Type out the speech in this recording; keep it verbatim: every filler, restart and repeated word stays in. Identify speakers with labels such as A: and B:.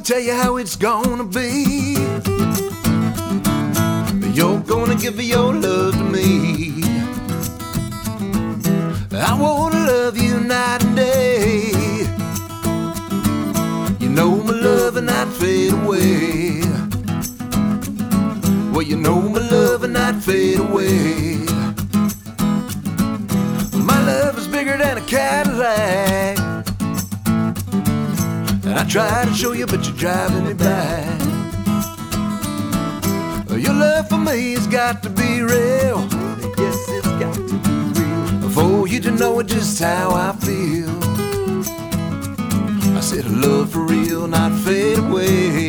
A: tell you how it's gonna be. You're gonna give your love to me. I wanna love you night and day. You know my love and not fade away. Well, you know my love and not fade away. My love is bigger than a Cadillac, and I try to show you, but you're driving me back. Your love for me has got to be real. Yes, it's got to be real. For you to know just how I feel. I said love for real, not fade away.